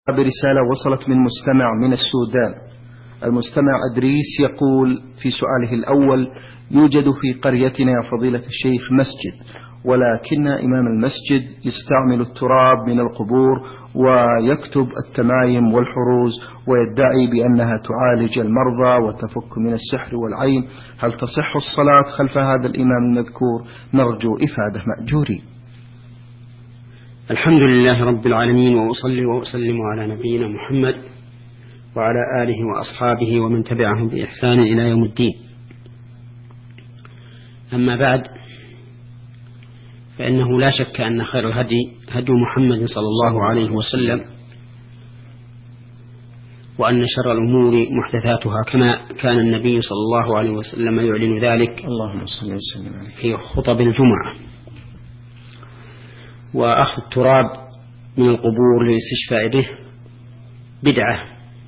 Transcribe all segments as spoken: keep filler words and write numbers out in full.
برسالة وصلت من مستمع من السودان. المستمع أدريس يقول في سؤاله الأول: يوجد في قريتنا يا فضيلة الشيخ مسجد، ولكن إمام المسجد يستعمل التراب من القبور ويكتب التمايم والحروز ويدعي بأنها تعالج المرضى وتفك من السحر والعين، هل تصح الصلاة خلف هذا الإمام المذكور؟ نرجو إفادة مأجورين. الحمد لله رب العالمين، وأصلي وأسلم على نبينا محمد وعلى آله وأصحابه ومن تبعهم بإحسان إلى يوم الدين. أما بعد، فإنه لا شك أن خير الهدي هدي محمد صلى الله عليه وسلم، وأن شر الأمور محدثاتها، كما كان النبي صلى الله عليه وسلم يعلن ذلك اللهم صل وسلم عليه في خطب الجمعة. وأخذ التراب من القبور للاستشفاء به بدعة،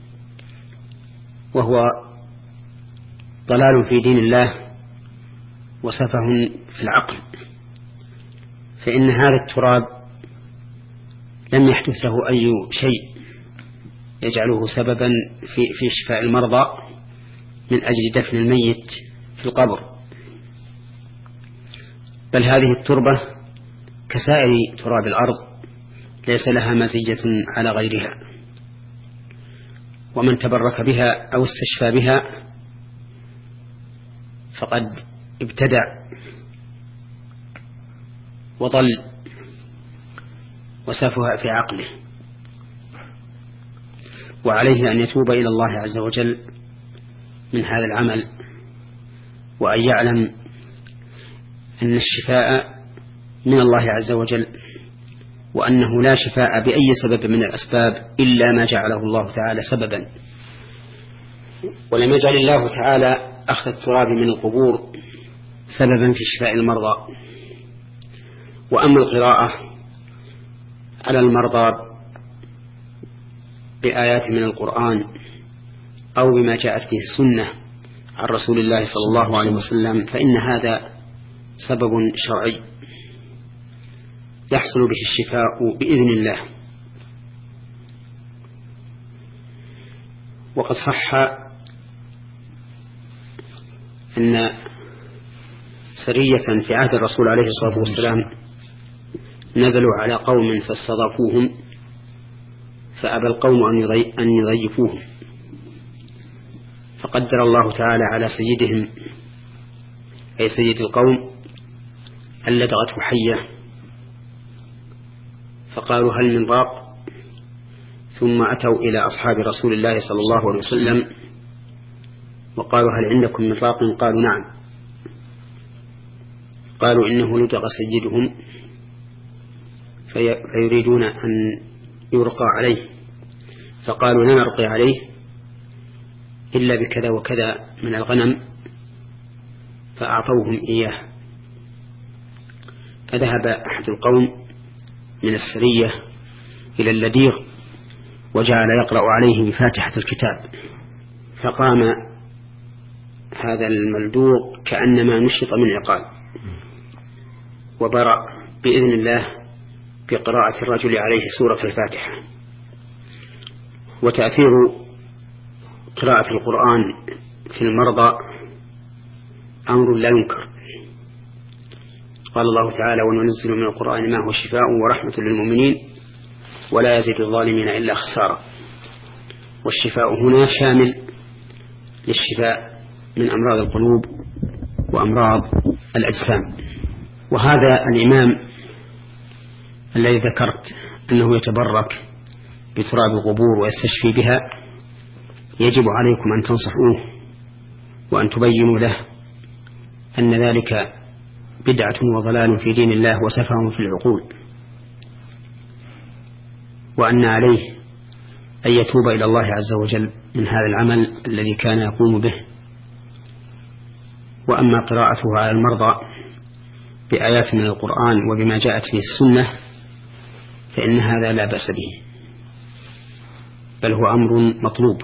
وهو ضلال في دين الله وسفه في العقل، فإن هذا التراب لم يحدث له أي شيء يجعله سببا في, في شفاء المرضى من أجل دفن الميت في القبر، بل هذه التربة كسائر تراب الأرض ليس لها مزية على غيرها، ومن تبرك بها أو استشفى بها فقد ابتدع وضل وسفه في عقله، وعليه أن يتوب إلى الله عز وجل من هذا العمل، وأن يعلم أن الشفاء من الله عز وجل، وأنه لا شفاء بأي سبب من الأسباب إلا ما جعله الله تعالى سببا. ولم يجعل الله تعالى أخذ التراب من القبور سببا في شفاء المرضى. وأما القراءة على المرضى بآيات من القرآن أو بما جاءت به السنة عن رسول الله صلى الله عليه وسلم، فإن هذا سبب شرعي يحصل به الشفاء بإذن الله. وقد صح أن سرية في عهد الرسول عليه الصلاة والسلام نزلوا على قوم فاستضافوهم، فأبى القوم أن يضيفوهم، فقدر الله تعالى على سيدهم أي سيد القوم أن لدغته حية، فقالوا هل من راق؟ ثم أتوا إلى أصحاب رسول الله صلى الله عليه وسلم وقالوا هل عندكم من راق؟ قالوا نعم. قالوا إنه لدغ سيدهم فيريدون أن يرقى عليه، فقالوا لا نرقي عليه إلا بكذا وكذا من الغنم، فأعطوهم إياه. فذهب أحد القوم من السرية إلى اللديغ وجعل يقرأ عليه بفاتحة الكتاب، فقام هذا الملدوغ كأنما نشط من عقال، وبرأ بإذن الله بقراءة الرجل عليه سورة الفاتحة. وتأثير قراءة القرآن في المرضى أمر لا ينكر. قال الله تعالى وننزل من القرآن ما هو شفاء ورحمة للمؤمنين ولا يزيد الظالمين إلا خسارة. والشفاء هنا شامل للشفاء من أمراض القلوب وأمراض الأجسام. وهذا الإمام الذي ذكرت أنه يتبرك بتراب القبور ويستشفي بها يجب عليكم أن تنصحوه وأن تبينوا له أن ذلك بدعة وضلال في دين الله وسفه في العقول، وأن عليه أن يتوب إلى الله عز وجل من هذا العمل الذي كان يقوم به. وأما قراءته على المرضى بآيات من القرآن وبما جاءت به السنة فإن هذا لا بأس به، بل هو أمر مطلوب.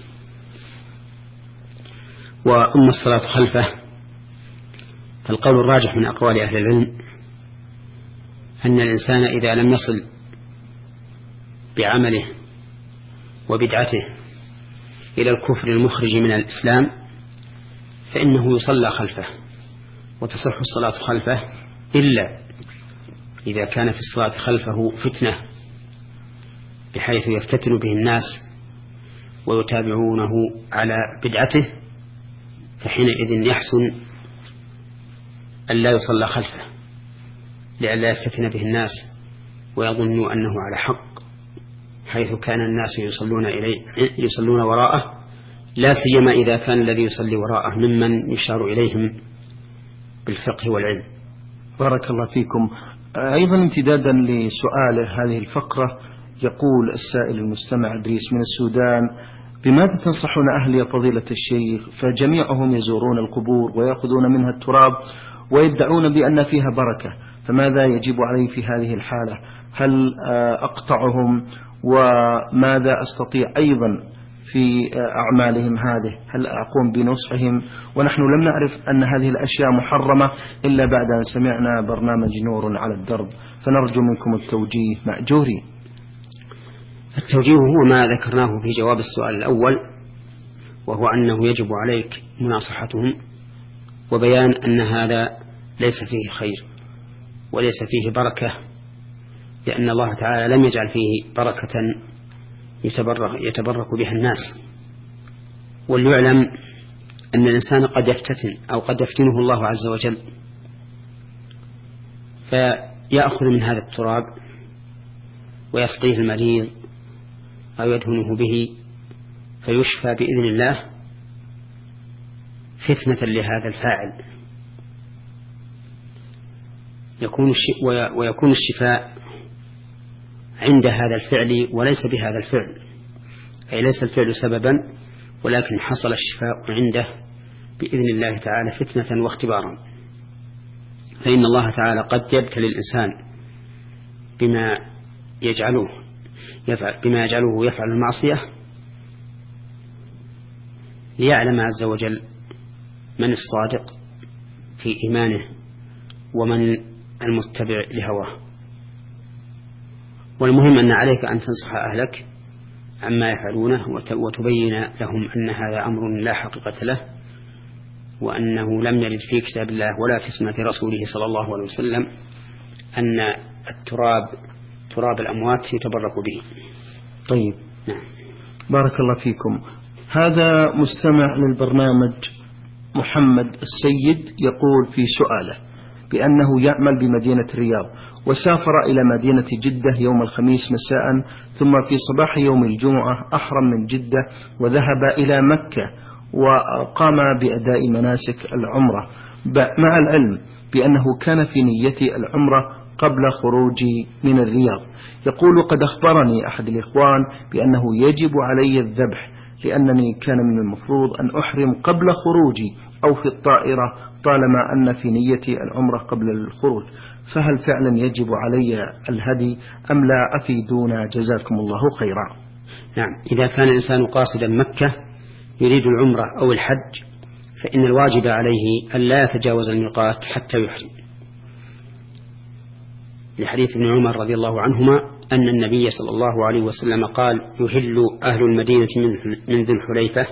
وأما الصلاة خلفه فالقول الراجح من أقوال أهل العلم أن الإنسان إذا لم يصل بعمله وبدعته إلى الكفر المخرج من الإسلام فإنه يصلى خلفه وتصح الصلاة خلفه، إلا إذا كان في الصلاة خلفه فتنة بحيث يفتتن به الناس ويتابعونه على بدعته، فحينئذ يحسن أن لا يصلى خلفه لئلا يفتتن به الناس ويظنوا أنه على حق، حيث كان الناس يصلون إليه يصلون وراءه، لا سيما إذا كان الذي يصلي وراءه ممن يشار إليهم بالفقه والعلم. بارك الله فيكم. أيضا امتدادا لسؤاله هذه الفقرة، يقول السائل المستمع إدريس من السودان: بماذا تنصحون أهل يا فضيلة الشيخ؟ فجميعهم يزورون القبور ويأخذون منها التراب ويدعون بأن فيها بركة، فماذا يجب علي في هذه الحالة؟ هل أقطعهم؟ وماذا أستطيع أيضا في أعمالهم هذه؟ هل أقوم بنصحهم؟ ونحن لم نعرف أن هذه الأشياء محرمة إلا بعد أن سمعنا برنامج نور على الدرب، فنرجو منكم التوجيه مأجورين. التوجيه هو ما ذكرناه في جواب السؤال الأول، وهو أنه يجب عليك مناصحتهم وبيان أن هذا ليس فيه خير وليس فيه بركة، لأن الله تعالى لم يجعل فيه بركة يتبرك, يتبرك بها الناس. وليعلم أن الإنسان قد يفتتن أو قد يفتنه الله عز وجل فيأخذ من هذا التراب ويسقيه المريض أو يدهنه به فيشفى بإذن الله فتنة لهذا الفاعل، يكون ويكون الشفاء عند هذا الفعل وليس بهذا الفعل، أي ليس الفعل سببا ولكن حصل الشفاء عنده بإذن الله تعالى فتنة واختبارا. فإن الله تعالى قد يبتلي الإنسان بما يجعله يفعل بما يجعله يفعل المعصية ليعلم عز وجل من الصادق في إيمانه ومن المتبع لهواه. والمهم أن عليك أن تنصح أهلك عما يفعلونه وتبين لهم أن هذا أمر لا حقيقة له، وأنه لم يرد في كتاب الله ولا في سنة رسوله صلى الله عليه وسلم أن التراب تراب الأموات يتبرك به. طيب، نعم. بارك الله فيكم. هذا مستمع للبرنامج محمد السيد يقول في سؤاله بأنه يعمل بمدينة الرياض، وسافر إلى مدينة جدة يوم الخميس مساء، ثم في صباح يوم الجمعة أحرم من جدة وذهب إلى مكة وقام بأداء مناسك العمرة، مع العلم بأنه كان في نية العمرة قبل خروجي من الرياض. يقول: قد أخبرني أحد الإخوان بأنه يجب علي الذبح، لأنني كان من المفروض أن أحرم قبل خروجي أو في الطائرة طالما أن في نيتي العمرة قبل الخروج، فهل فعلا يجب علي الهدي أم لا؟ أفيدونا جزاكم الله خيرا. نعم، إذا كان الإنسان قاصدا مكة يريد العمرة أو الحج فإن الواجب عليه أن لا يتجاوز الميقات حتى يحرم، لحديث ابن عمر رضي الله عنهما أن النبي صلى الله عليه وسلم قال: يهل أهل المدينة من ذي الحليفة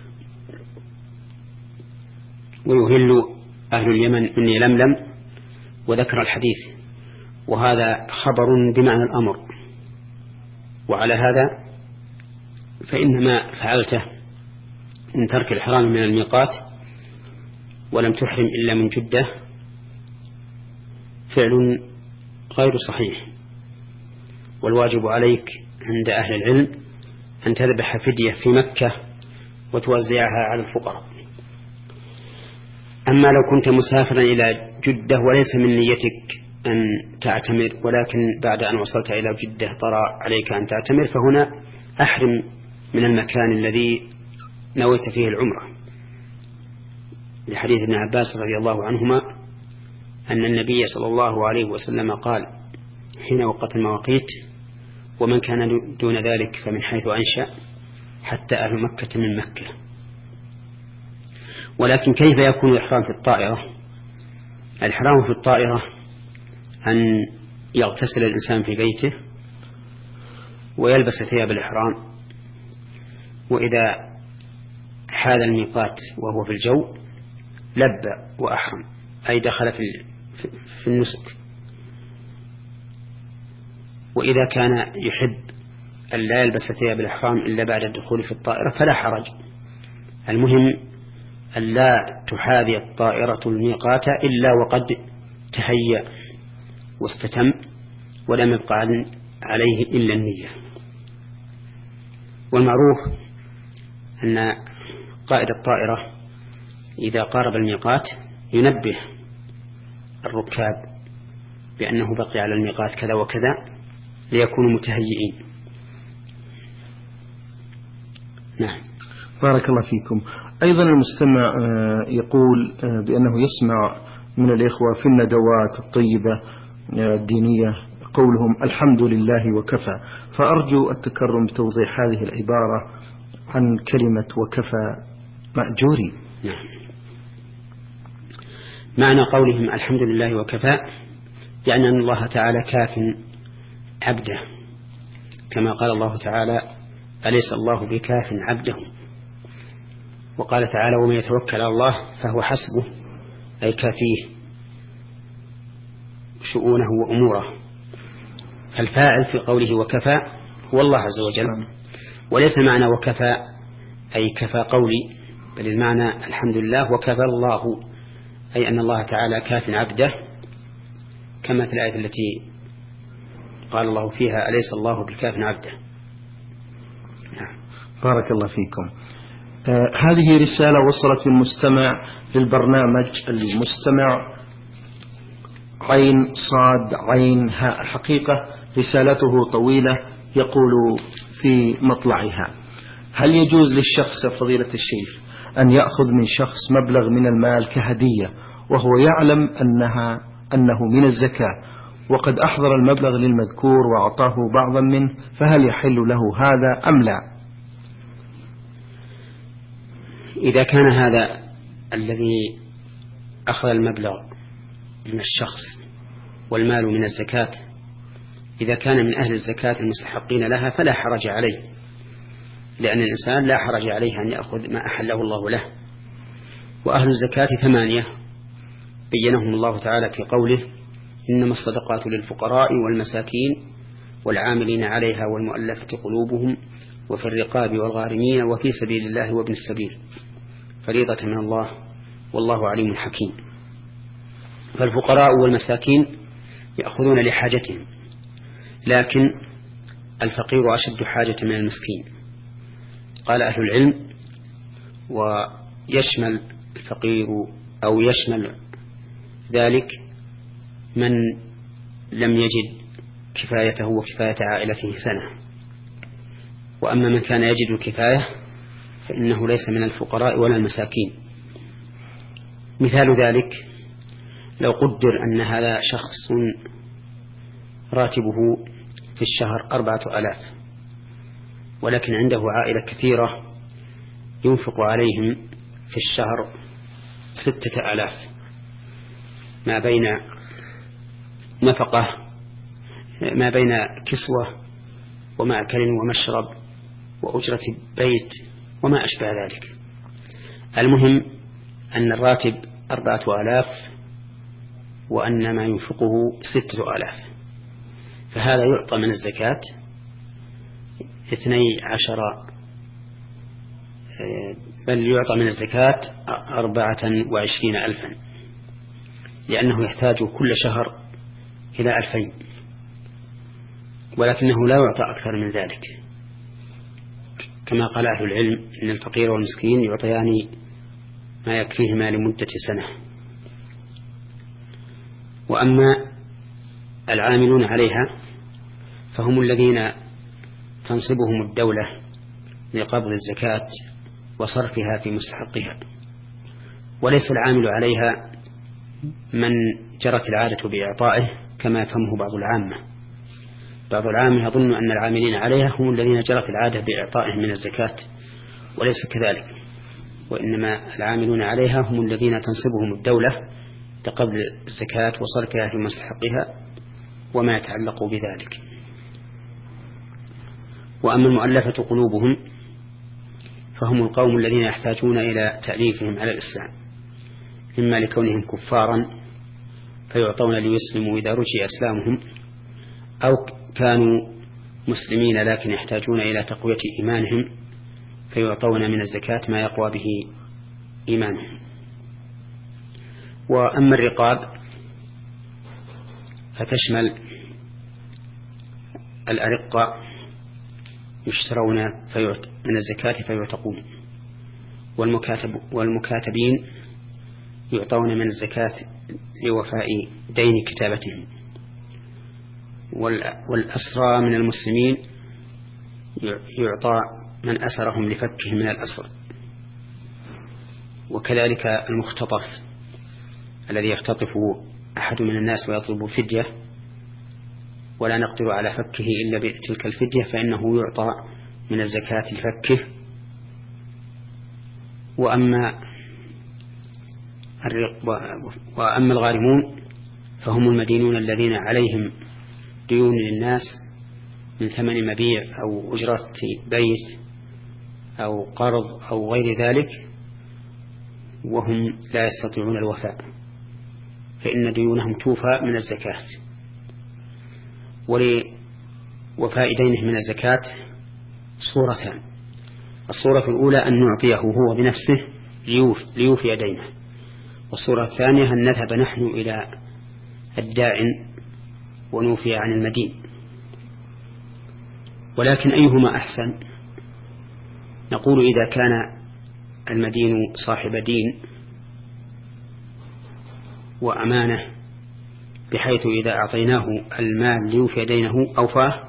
ويهل أهل اليمن من يلملم، وذكر الحديث، وهذا خبر بمعنى الأمر. وعلى هذا فإنما فعلته من ترك الحرام من الميقات ولم تحرم إلا من جدة فعل غير صحيح، والواجب عليك عند أهل العلم أن تذبح فدية في مكة وتوزعها على الفقراء. أما لو كنت مسافرا إلى جدة وليس من نيتك أن تعتمر، ولكن بعد أن وصلت إلى جدة طرأ عليك أن تعتمر، فهنا أحرم من المكان الذي نويت فيه العمرة، لحديث ابن عباس رضي الله عنهما أن النبي صلى الله عليه وسلم قال حين وقت المواقيت: ومن كان دون ذلك فمن حيث أنشأ حتى أهل مكة من مكة. ولكن كيف يكون الإحرام في الطائرة؟ الإحرام في الطائرة أن يغتسل الإنسان في بيته ويلبس ثياب الإحرام وإذا حال الميقات وهو في الجو لبى وأحرم، أي دخل في في النسك. وإذا كان يحب أن لا يلبس ثياب الإحرام إلا بعد الدخول في الطائرة فلا حرج. المهم أن لا تحاذي الطائرة الميقات إلا وقد تهيأ واستتم ولم يبقى عليه إلا النية. والمعروف أن قائد الطائرة إذا قارب الميقات ينبه الركاب بأنه بقي على الميقات كذا وكذا ليكونوا متهيئين. نعم. بارك الله فيكم. أيضا المستمع يقول بأنه يسمع من الإخوة في الندوات الطيبة الدينية قولهم الحمد لله وكفى، فأرجو التكرم بتوضيح هذه العبارة عن كلمة وكفى مأجوري. نعم. معنى قولهم الحمد لله وكفى يعني أن الله تعالى كاف عبده، كما قال الله تعالى أليس الله بكاف عبده، وقال تعالى ومن يتوكل على الله فهو حسبه، أي كافيه شؤونه وأموره. فالفاعل في قوله وكفى هو الله عز وجل، وليس معنى وكفى أي كفى قولي، بل المعنى الحمد لله وكفى الله، أي أن الله تعالى كاف عبده، كما في الآية التي قال الله فيها أليس الله بكاف عبده. نعم. بارك الله فيكم. آه هذه رسالة وصلت المستمع للبرنامج المستمع عين صاد عين هاء، الحقيقة رسالته طويلة، يقول في مطلعها: هل يجوز للشخص فضيلة الشيخ أن يأخذ من شخص مبلغ من المال كهدية وهو يعلم أنها أنه من الزكاة وقد أحضر المبلغ للمذكور وأعطاه بعضا منه، فهل يحل له هذا أم لا؟ إذا كان هذا الذي أخذ المبلغ من الشخص والمال من الزكاة إذا كان من أهل الزكاة المستحقين لها فلا حرج عليه، لأن الإنسان لا حرج عليه أن يأخذ ما أحله الله له. وأهل الزكاة ثمانية بينهم الله تعالى في قوله إنما الصدقات للفقراء والمساكين والعاملين عليها والمؤلفة قلوبهم وفي الرقاب والغارمين وفي سبيل الله وابن السبيل فريضة من الله والله عليم حكيم. فالفقراء والمساكين يأخذون لحاجتهم، لكن الفقير أشد حاجة من المسكين. قال أهل العلم ويشمل الفقير أو يشمل ذلك من لم يجد كفايته وكفاية عائلته سنة، وأما من كان يجد الكفاية فإنه ليس من الفقراء ولا المساكين. مثال ذلك لو قدر أن هذا شخص راتبه في الشهر أربعة ألاف ولكن عنده عائلة كثيرة ينفق عليهم في الشهر ستة ألاف، ما بين نفقة ما بين كسوة ومأكل ومشرب وأجرة بيت وما أشبه ذلك. المهم أن الراتب أربعة ألاف وأن ما ينفقه ستة ألاف، فهذا يعطى من الزكاة اثني عشر بل يعطى من الزكاة أربعة وعشرين ألفا، لأنه يحتاج كل شهر إلى ألفين، ولكنه لا يعطى أكثر من ذلك، كما قال أهل العلم إن الفقير والمسكين يعطيان ما يكفيهما لمدة سنة. وأما العاملون عليها فهم الذين تنصبهم الدولة لقبض الزكاة وصرفها في مستحقها، وليس العامل عليها من جرت العادة بإعطائه كما يفهمه بعض العامة. بعض العامة يظن أن العاملين عليها هم الذين جرت العادة بإعطائهم من الزكاة، وليس كذلك، وإنما العاملون عليها هم الذين تنصبهم الدولة لقبض الزكاة وصرفها في مستحقها وما يتعلق بذلك. وأما المؤلفة قلوبهم فهم القوم الذين يحتاجون إلى تأليفهم على الإسلام، إما لكونهم كفارا فيعطون ليسلموا إذا رجي أسلامهم، أو كانوا مسلمين لكن يحتاجون إلى تقوية إيمانهم فيعطون من الزكاة ما يقوى به إيمانهم. وأما الرقاب فتشمل الأرقة يشترون من الزكاة فيعتقون، والمكاتب والمكاتبين يعطون من الزكاة لوفاء دين كتابتهم، والأسرى من المسلمين يعطى من أسرهم لفكه من الأسر، وكذلك المختطف الذي يختطف أحد من الناس ويطلب فدية ولا نقدر على فكه إلا بتلك الفدية فإنه يعطى من الزكاة لفكه. وأما وأما الغارمون فهم المدينون الذين عليهم ديون للناس من ثمن مبيع أو أجرة بيت أو قرض أو غير ذلك، وهم لا يستطيعون الوفاء، فإن ديونهم توفى من الزكاة. ولوفاء دينه من الزكاة صورتان: الصورة الأولى أن نعطيه هو بنفسه ليوفي دينه، والصورة الثانية أن نذهب نحن إلى الدائن ونوفي عن المدين. ولكن أيهما أحسن؟ نقول إذا كان المدين صاحب دين وأمانة بحيث إذا أعطيناه المال ليوفي دينه أوفاه،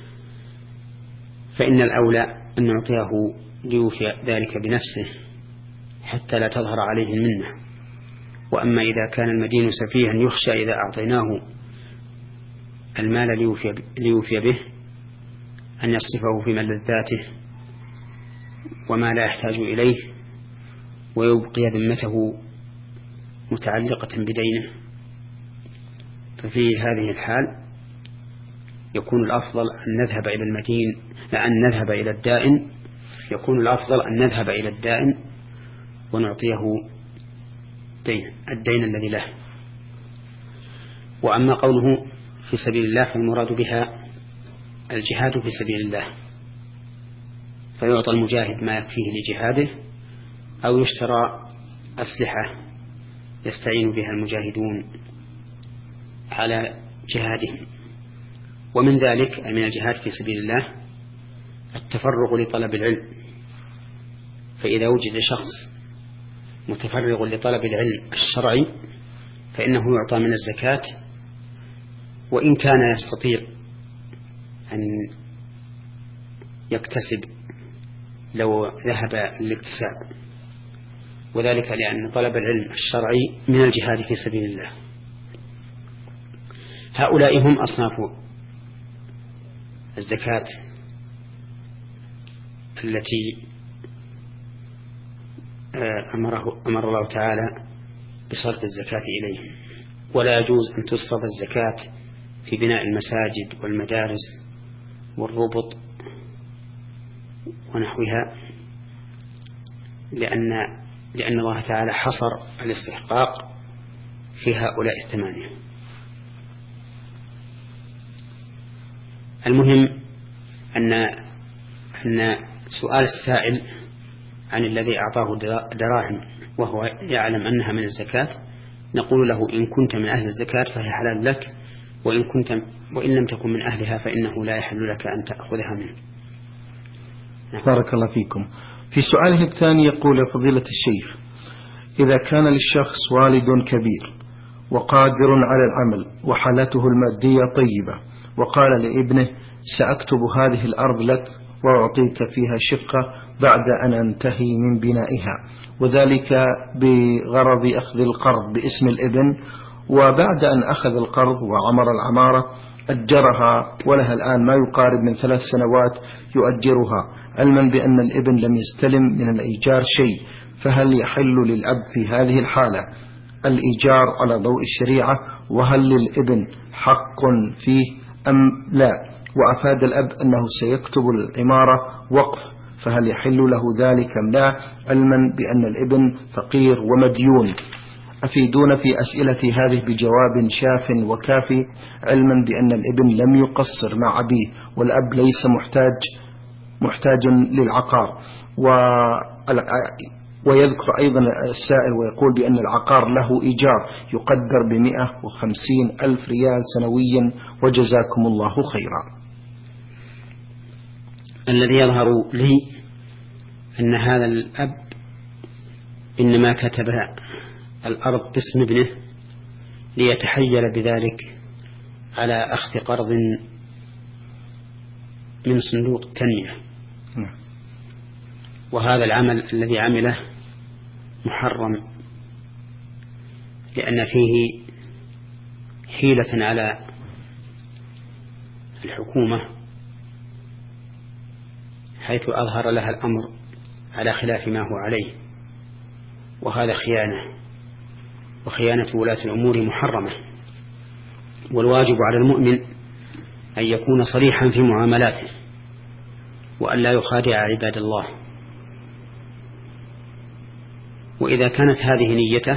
فإن الأولى أن نعطيه ليوفي ذلك بنفسه حتى لا تظهر عليه المنة. وأما إذا كان المدين سفيها يخشى إذا أعطيناه المال ليوفي, ليوفي به أن يصرفه في ملذاته وما لا يحتاج إليه ويبقي ذمته متعلقة بدينه، ففي هذه الحال يكون الأفضل أن نذهب إلى المدين أن نذهب إلى الدائن يكون الأفضل أن نذهب إلى الدائن ونعطيه دين الدين الذي له. وأما قوله في سبيل الله فالمراد بها الجهاد في سبيل الله، فيعطى المجاهد ما يكفيه لجهاده أو يشترى أسلحة يستعين بها المجاهدون على جهادهم. ومن ذلك من الجهاد في سبيل الله التفرغ لطلب العلم، فإذا وجد شخص متفرغ لطلب العلم الشرعي فإنه يعطى من الزكاة، وإن كان يستطيع أن يكتسب لو ذهب للاكتساب، وذلك لأن طلب العلم الشرعي من الجهاد في سبيل الله. هؤلاء هم أصناف الزكاة التي أمره أمر الله تعالى بصرف الزكاة إليهم. ولا يجوز أن تصرف الزكاة في بناء المساجد والمدارس والربط ونحوها، لأن لأن الله تعالى حصر الاستحقاق في هؤلاء الثمانية. المهم أن أن سؤال السائل عن الذي أعطاه دراهم وهو يعلم أنها من الزكاة، نقول له إن كنت من أهل الزكاة فهي حلال لك، وإن كنت وإن لم تكن من أهلها فإنه لا يحل لك أن تأخذها منه. بارك الله فيكم. في سؤاله الثاني يقول: يا فضيلة الشيخ، إذا كان للشخص والد كبير وقادر على العمل وحالته المادية طيبة، وقال لابنه: سأكتب هذه الأرض لك وأعطيك فيها شقة بعد أن أنتهي من بنائها، وذلك بغرض أخذ القرض باسم الابن، وبعد أن أخذ القرض وعمر العمارة أجرها ولها الآن ما يقارب من ثلاث سنوات يؤجرها، علما بأن الابن لم يستلم من الإيجار شيء، فهل يحل للأب في هذه الحالة الإيجار على ضوء الشريعة؟ وهل للابن حق فيه أم لا؟ وأفاد الأب أنه سيكتب العمارة وقف، فهل يحل له ذلك أم لا، علما بأن الابن فقير ومديون؟ أفيدون في أسئلة هذه بجواب شاف وكافي، علما بأن الابن لم يقصر مع أبيه والأب ليس محتاج محتاج للعقار. ويذكر أيضا السائل ويقول بأن العقار له إيجار يقدر بمئة وخمسين ألف ريال سنويا، وجزاكم الله خيرا. الذي يظهر لي أن هذا الأب إنما كتب الأرض باسم ابنه ليتحيل بذلك على أخذ قرض من صندوق التنمية، وهذا العمل الذي عمله محرم، لأن فيه حيلة على الحكومة حيث أظهر لها الأمر على خلاف ما هو عليه، وهذا خيانة، وخيانة ولاة الأمور محرمة. والواجب على المؤمن أن يكون صريحا في معاملاته وأن لا يخادع عباد الله. وإذا كانت هذه نيته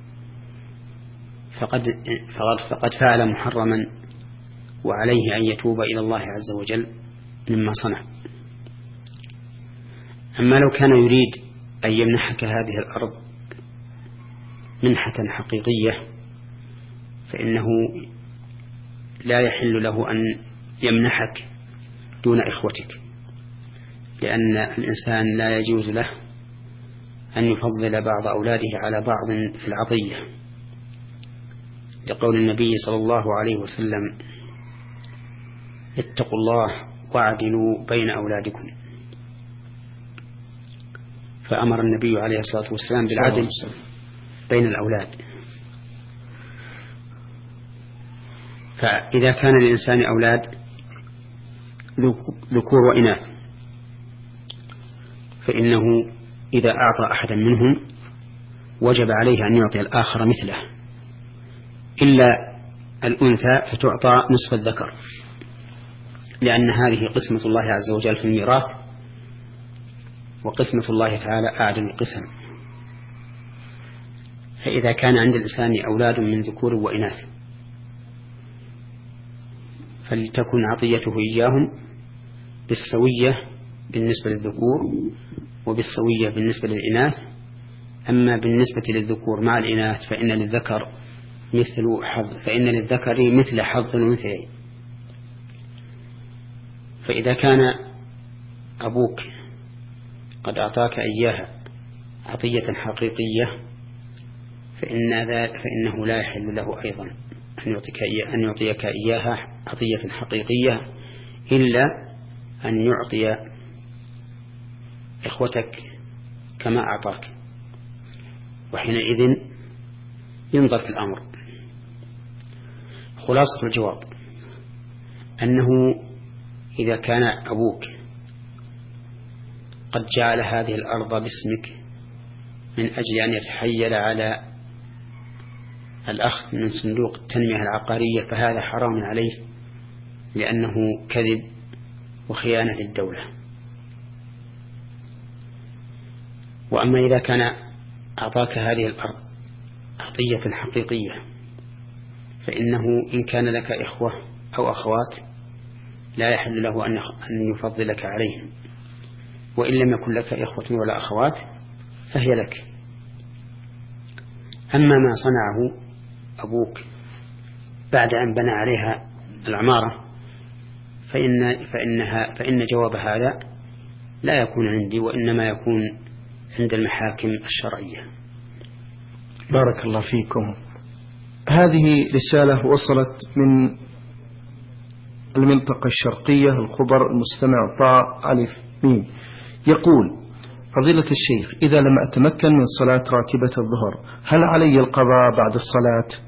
فقد, فقد, فقد فعل محرما، وعليه أن يتوب إلى الله عز وجل مما صنع. أما لو كان يريد أن يمنحك هذه الأرض منحة حقيقية فإنه لا يحل له أن يمنحك دون إخوتك، لأن الإنسان لا يجوز له أن يفضل بعض أولاده على بعض في العطية، لقول النبي صلى الله عليه وسلم: اتقوا الله واعدلوا بين أولادكم. فأمر النبي عليه الصلاة والسلام بالعدل بين الأولاد. فإذا كان للإنسان أولاد ذكور وإناث فإنه إذا أعطى أحدا منهم وجب عليه أن يعطي الآخر مثله، إلا الأنثى فتعطى نصف الذكر، لأن هذه قسمة الله عز وجل في الميراث، وقسمة الله تعالى أعدل القسم. فإذا كان عند الإنسان أولاد من ذكور وإناث فلتكن عطيته إياهم بالسوية بالنسبة للذكور وبالسوية بالنسبة للإناث. أما بالنسبة للذكور مع الإناث فإن للذكر مثل حظ فإن للذكر مثل حظ الأنثيين. فإذا كان أبوك قد أعطاك إياها عطية حقيقية فإن فإنه لا يحل له أيضا أن يعطيك أن يعطيك إياها عطية حقيقية، إلا أن يعطي إخوتك كما أعطاك، وحينئذ ينظر في الأمر. خلاصة الجواب أنه إذا كان أبوك قد جعل هذه الأرض باسمك من أجل أن يتحيل على الأخذ من صندوق التنمية العقارية فهذا حرام عليه، لأنه كذب وخيانة للدولة. وأما إذا كان أعطاك هذه الأرض عطية حقيقية فإنه إن كان لك إخوة أو أخوات لا يحل له أن يفضلك عليهم، وإن لم يكن لك إخوة ولا أخوات فهي لك. أما ما صنعه أبوك بعد أن بنى عليها العمارة فإن, فإنها فإن جواب هذا لا يكون عندي، وإنما يكون عند المحاكم الشرعية. بارك الله فيكم. هذه رسالة وصلت من المنطقة الشرقية، الخبر، المستمع طاء ألف ميم، يقول: فضيلة الشيخ، إذا لم أتمكن من صلاة راتبة الظهر هل علي القضاء بعد الصلاة؟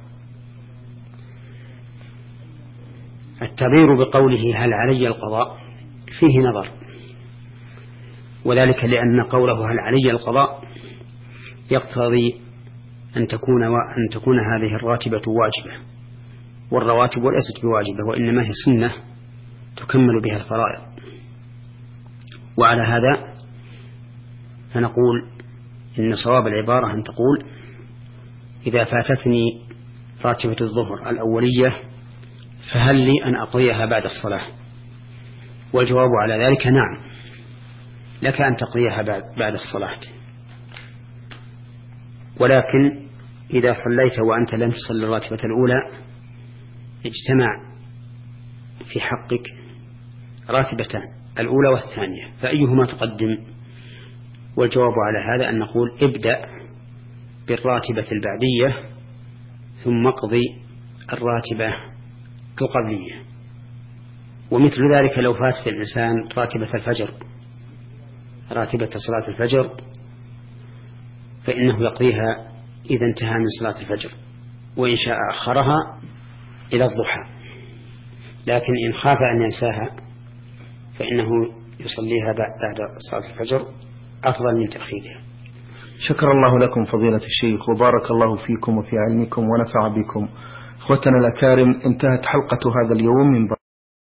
التعبير بقوله هل علي القضاء فيه نظر، وذلك لأن قوله هل علي القضاء يقتضي أن تكون أن تكون هذه الراتبة واجبة، والرواتب ليست بواجبة وإنما هي سنة تكمل بها الفرائض. وعلى هذا فنقول إن صواب العبارة أن تقول إذا فاتتني راتبة الظهر الأولية فهل لي أن أقضيها بعد الصلاة؟ والجواب على ذلك نعم، لك أن تقضيها بعد الصلاة، ولكن إذا صليت وأنت لم تصل الراتبة الأولى اجتمع في حقك راتبتان، الأولى والثانية، فأيهما تقدم؟ والجواب على هذا أن نقول ابدأ بالراتبة البعدية ثم اقضي الراتبة القبلية. ومثل ذلك لو فاتت الإنسان راتبة الفجر، راتبة صلاة الفجر، فإنه يقضيها إذا انتهى من صلاة الفجر، وإن شاء أخرها إلى الضحى، لكن إن خاف أن ينساها فإنه يصليها بعد صلاة الفجر أفضل من تأخيرها. شكر الله لكم فضيلة الشيخ وبارك الله فيكم وفي علمكم ونفع بكم. أخوتنا الأكارم، انتهت حلقة هذا اليوم من